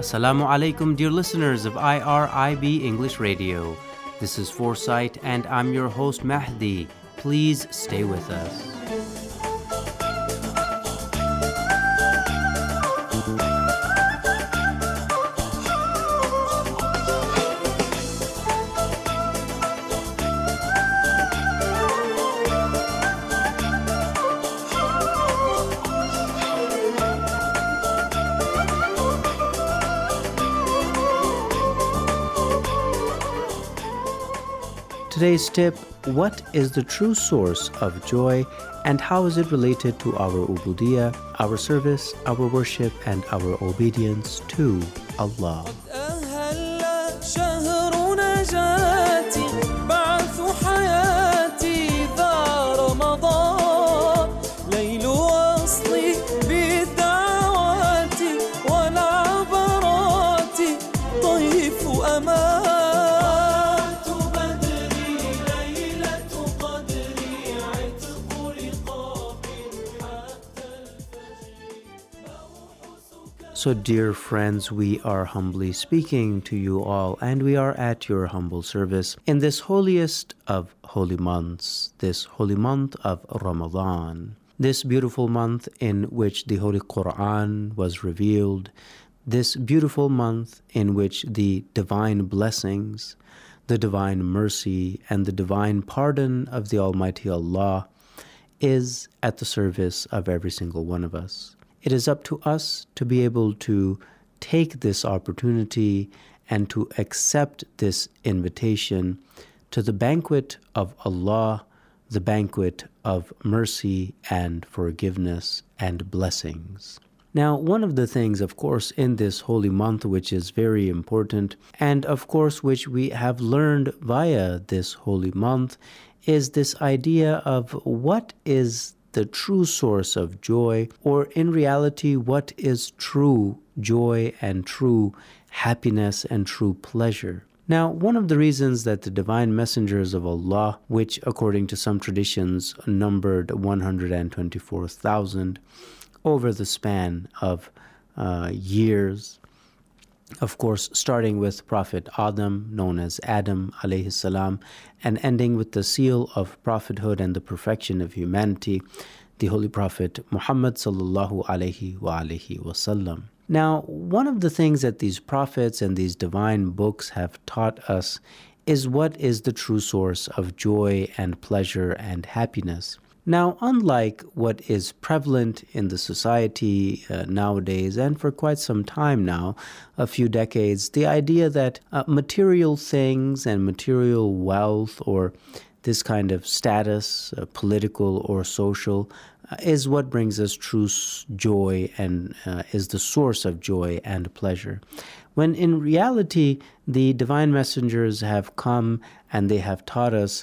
Assalamu alaikum, dear listeners of IRIB English Radio. This is Foresight, and I'm your host, Mahdi. Please stay with us. Today's tip: what is the true source of joy and how is it related to our ubudiyah, our service, our worship, and our obedience to Allah? So, dear friends, we are humbly speaking to you all, and we are at your humble service in this holiest of holy months, this holy month of Ramadan, this beautiful month in which the Holy Quran was revealed, this beautiful month in which the divine blessings, the divine mercy, and the divine pardon of the Almighty Allah is at the service of every single one of us. It is up to us to be able to take this opportunity and to accept this invitation to the banquet of Allah, the banquet of mercy and forgiveness and blessings. Now, one of the things, of course, in this holy month, which is very important, and of course, which we have learned via this holy month, is this idea of what is the true source of joy, or in reality, what is true joy and true happiness and true pleasure. Now, one of the reasons that the divine messengers of Allah, which according to some traditions numbered 124,000 over the span of years, of course, starting with Prophet Adam, known as Adam alayhi salam, and ending with the seal of prophethood and the perfection of humanity, the Holy Prophet Muhammad sallallahu alayhi wa alihi wasallam. Now, one of the things that these prophets and these divine books have taught us is what is the true source of joy and pleasure and happiness. Now, unlike what is prevalent in the society nowadays, and for quite some time now, a few decades, the idea that material things and material wealth or this kind of status, political or social, is what brings us true joy and is the source of joy and pleasure. When in reality, the divine messengers have come and they have taught us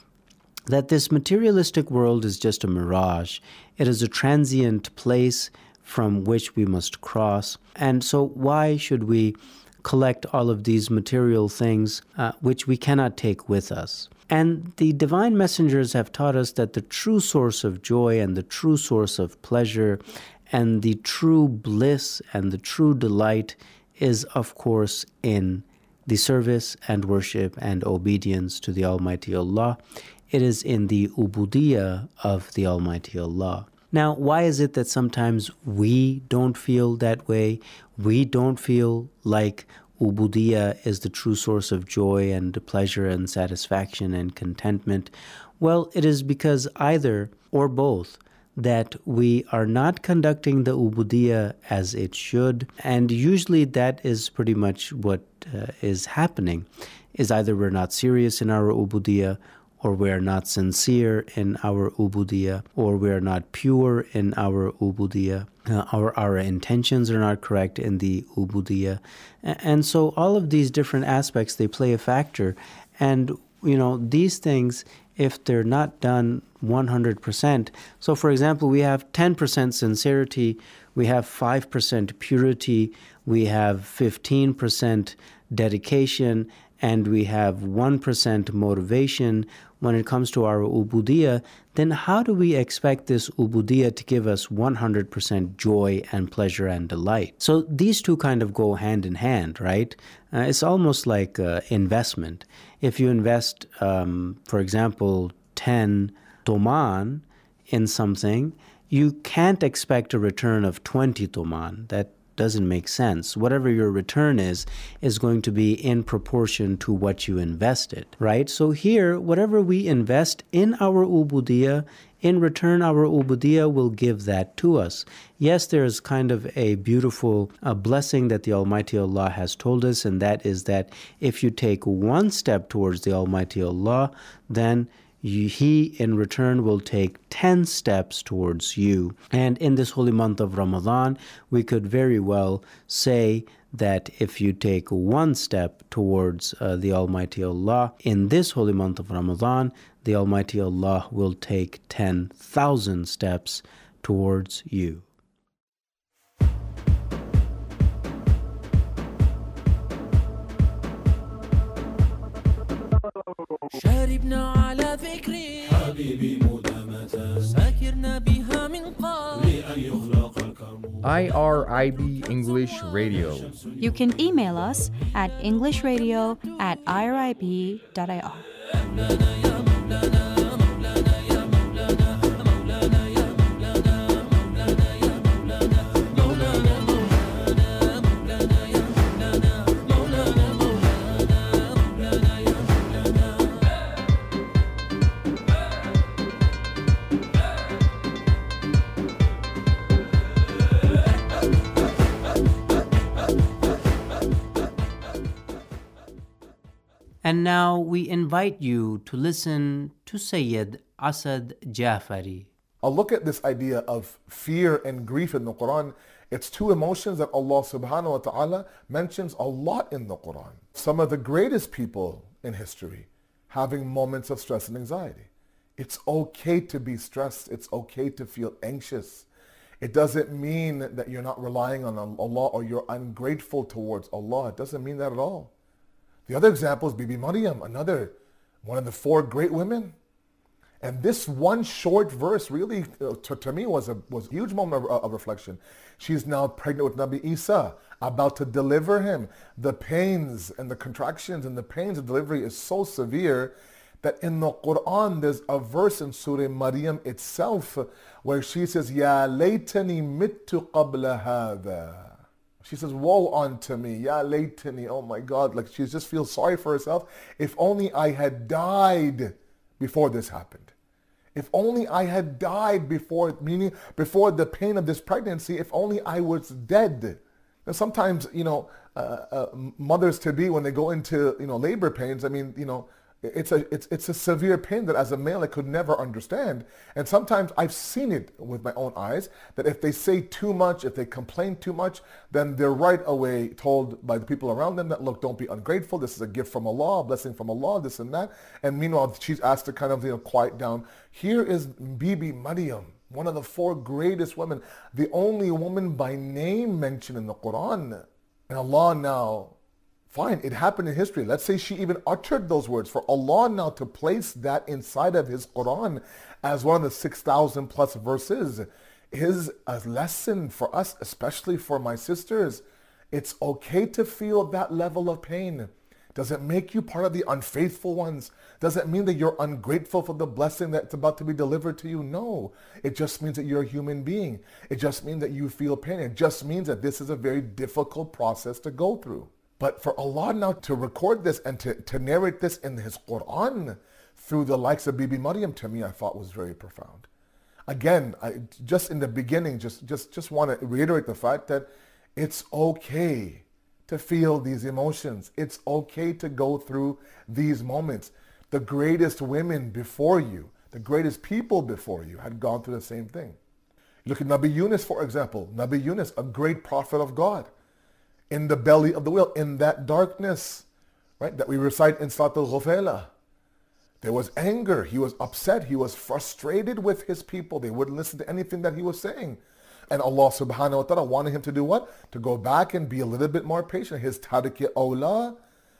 that this materialistic world is just a mirage. It is a transient place from which we must cross. And so why should we collect all of these material things which we cannot take with us? And the divine messengers have taught us that the true source of joy and the true source of pleasure and the true bliss and the true delight is, of course, in the service and worship and obedience to the Almighty Allah. It is in the ubudiyah of the Almighty Allah. Now, why is it that sometimes we don't feel that way? We don't feel like ubudiyah is the true source of joy and pleasure and satisfaction and contentment? Well, it is because either or both that we are not conducting the ubudiyah as it should, and usually that is pretty much what is happening, is either we're not serious in our ubudiyah, or we are not sincere in our ubudiyah, or we are not pure in our ubudiyah, or our intentions are not correct in the ubudiyah. And so all of these different aspects, they play a factor. And, these things, if they're not done 100%, so for example, we have 10% sincerity, we have 5% purity, we have 15% dedication, and we have 1% motivation when it comes to our ubudiyah, then how do we expect this ubudiyah to give us 100% joy and pleasure and delight? So these two kind of go hand in hand, right? It's almost like investment. If you invest, for example, 10 toman in something, you can't expect a return of 20 toman. That doesn't make sense. Whatever your return is going to be in proportion to what you invested, right? So here, whatever we invest in our ubudiyah, in return, our ubudiyah will give that to us. Yes, there is kind of a beautiful blessing that the Almighty Allah has told us, and that is that if you take one step towards the Almighty Allah, then He in return will take 10 steps towards you. And in this holy month of Ramadan, we could very well say that if you take one step towards the Almighty Allah, in this holy month of Ramadan, the Almighty Allah will take 10,000 steps towards you. شاربنا على ذكري حبيبي مدامة ساكرنا بها من قبل لأن يخلق الكرم IRIB English Radio. You can email us at englishradio@irib.ir. And now we invite you to listen to Sayyid Asad Jafari. A look at this idea of fear and grief in the Quran. It's two emotions that Allah subhanahu wa ta'ala mentions a lot in the Quran. Some of the greatest people in history having moments of stress and anxiety. It's okay to be stressed. It's okay to feel anxious. It doesn't mean that you're not relying on Allah or you're ungrateful towards Allah. It doesn't mean that at all. The other example is Bibi Maryam, one of the four great women. And this one short verse really, to me, was a huge moment of reflection. She's now pregnant with Nabi Isa, about to deliver him. The pains and the contractions and the pains of delivery is so severe that in the Quran, there's a verse in Surah Maryam itself where she says, Ya laytani mittu qabla hadha. She says, woe unto me, ya laytani, oh my God, like she just feels sorry for herself. If only I had died before this happened. If only I had died before, meaning before the pain of this pregnancy, if only I was dead. Now sometimes, mothers-to-be, when they go into, labor pains, it's a severe pain that as a male I could never understand. And sometimes I've seen it with my own eyes, that if they say too much, if they complain too much, then they're right away told by the people around them that, look, don't be ungrateful. This is a gift from Allah, a blessing from Allah, this and that. And meanwhile, she's asked to kind of, quiet down. Here is Bibi Maryam, one of the four greatest women, the only woman by name mentioned in the Quran. And Allah now, fine, it happened in history. Let's say she even uttered those words. For Allah now to place that inside of His Quran as one of the 6,000 plus verses is a lesson for us, especially for my sisters. It's okay to feel that level of pain. Does it make you part of the unfaithful ones? Does it mean that you're ungrateful for the blessing that's about to be delivered to you? No. It just means that you're a human being. It just means that you feel pain. It just means that this is a very difficult process to go through. But for Allah now to record this and to narrate this in His Quran through the likes of Bibi Maryam, to me, I thought was very profound. Again, just in the beginning, just want to reiterate the fact that it's okay to feel these emotions. It's okay to go through these moments. The greatest women before you, the greatest people before you had gone through the same thing. Look at Nabi Yunus, for example. Nabi Yunus, a great prophet of God. In the belly of the whale, in that darkness, right, that we recite in Salat al-Ghufayla. There was anger. He was upset. He was frustrated with his people. They wouldn't listen to anything that he was saying. And Allah subhanahu wa ta'ala wanted him to do what? To go back and be a little bit more patient. His tariq awla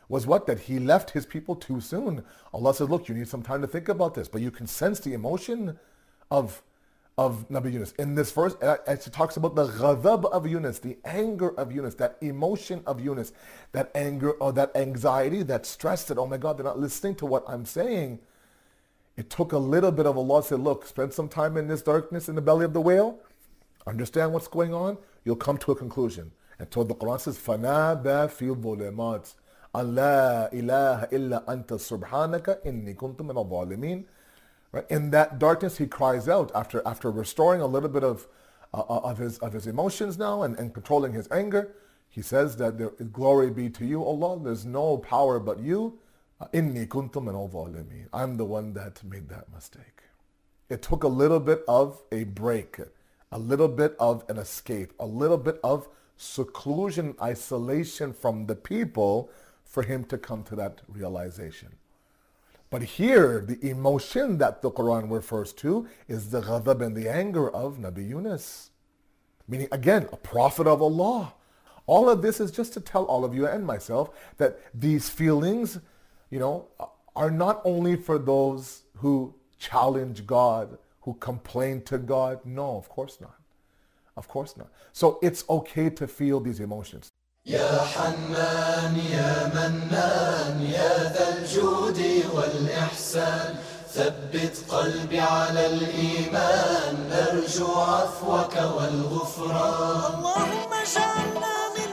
was what? That he left his people too soon. Allah says, look, you need some time to think about this. But you can sense the emotion of Nabi Yunus. In this verse, it talks about the ghadab of Yunus, the anger of Yunus, that emotion of Yunus, that anger or that anxiety, that stress that, oh my God, they're not listening to what I'm saying. It took a little bit of Allah to say, look, spend some time in this darkness in the belly of the whale, understand what's going on, you'll come to a conclusion. And so the Quran says, فَنَادَى فِي الظُّلُمَاتِ أَن لَا إِلَهَ إِلَّا أَنْتَ سُبْحَانَكَ إِنِّي كُنْتُ مِنَ الظَّالِمِينَ. Right? In that darkness, he cries out after restoring a little bit of his emotions now and controlling his anger. He says that glory be to you, Allah. There's no power but you. Inni kuntu min al-zalimin. I'm the one that made that mistake. It took a little bit of a break, a little bit of an escape, a little bit of seclusion, isolation from the people for him to come to that realization. But here, the emotion that the Quran refers to is the ghadab and the anger of Nabi Yunus. Meaning, again, a prophet of Allah. All of this is just to tell all of you and myself that these feelings, are not only for those who challenge God, who complain to God. No, of course not. Of course not. So it's okay to feel these emotions. يا حنان يا منان يا ذا الجود والإحسان ثبت قلبي على الإيمان نرجو عفوك والغفران اللهم اجعلنا من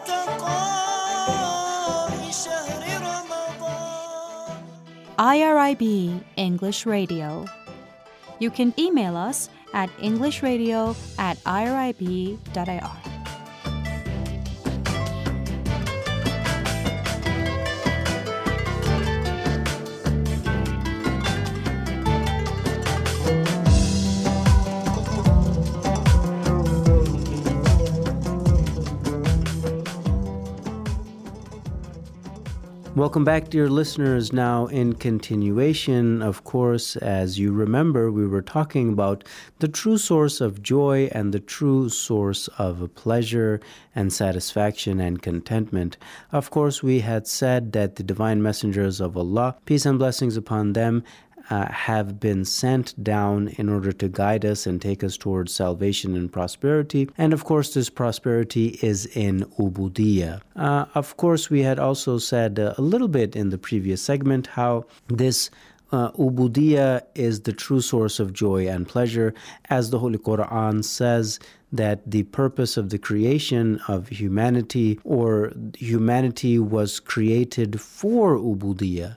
عتقاء شهر رمضان. IRIB English Radio. You can email us at englishradio@irib.ir. Welcome back, dear listeners. Now, in continuation, of course, as you remember, we were talking about the true source of joy and the true source of pleasure and satisfaction and contentment. Of course, we had said that the divine messengers of Allah, peace and blessings upon them, have been sent down in order to guide us and take us towards salvation and prosperity. And of course, this prosperity is in ubudiyya. Of course, we had also said a little bit in the previous segment how this ubudiyya is the true source of joy and pleasure, as the Holy Quran says that the purpose of the creation of humanity, or humanity was created for ubudiyya.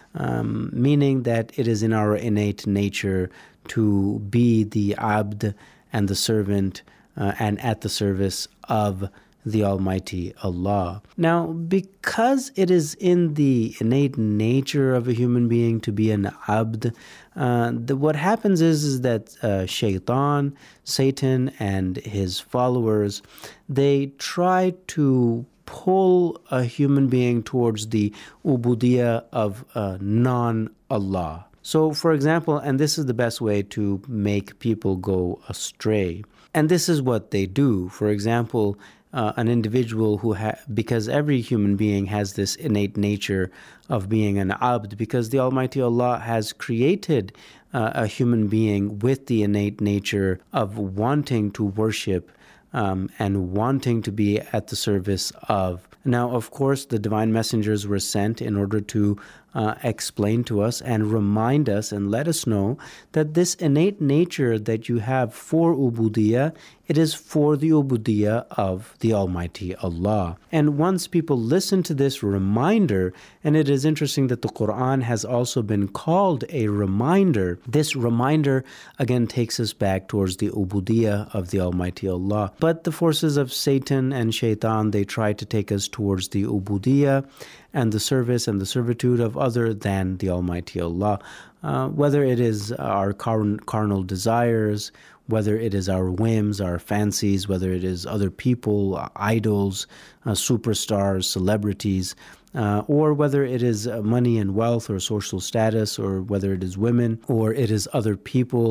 Meaning that it is in our innate nature to be the abd and the servant and at the service of the Almighty Allah. Now, because it is in the innate nature of a human being to be an abd, what happens is that Shaitan, Satan, and his followers, they try to pull a human being towards the ubudiyya of non-Allah. So, for example, and this is the best way to make people go astray, and this is what they do. For example, an individual because every human being has this innate nature of being an abd, because the Almighty Allah has created a human being with the innate nature of wanting to worship and wanting to be at the service of. Now, of course, the divine messengers were sent in order to explain to us and remind us and let us know that this innate nature that you have for ubudiyya, it is for the ubudiyya of the Almighty Allah. And once people listen to this reminder, and it is interesting that the Quran has also been called a reminder, this reminder again takes us back towards the ubudiyya of the Almighty Allah. But the forces of Satan and Shaitan, they try to take us towards the ubudiyya and the service and the servitude of other than the Almighty Allah. Whether it is our carnal desires, whether it is our whims, our fancies, whether it is other people, idols, superstars, celebrities, or whether it is money and wealth or social status, or whether it is women, or it is other people,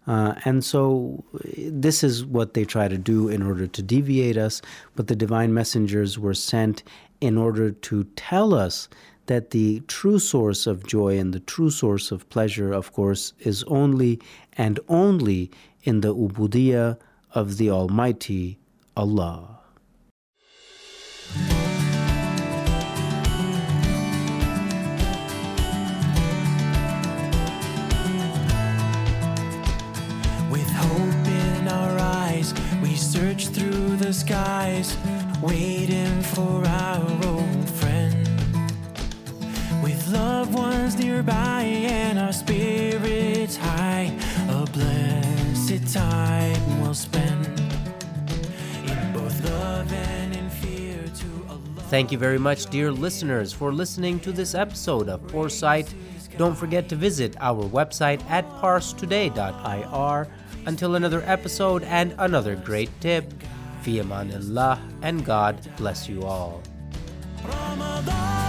And so this is what they try to do in order to deviate us. But the divine messengers were sent in order to tell us that the true source of joy and the true source of pleasure, of course, is only and only in the ubudiyah of the Almighty Allah. With hope in our eyes, we search through the skies, waiting for our old friend. With loved ones nearby and our spirits high, a blessed time we'll spend in both love and in fear to Allah. Thank you very much, dear listeners, for listening to this episode of Foresight. Don't forget to visit our website at parstoday.ir. Until another episode and another great tip, fi amanillah, and God bless you all. Ramadan.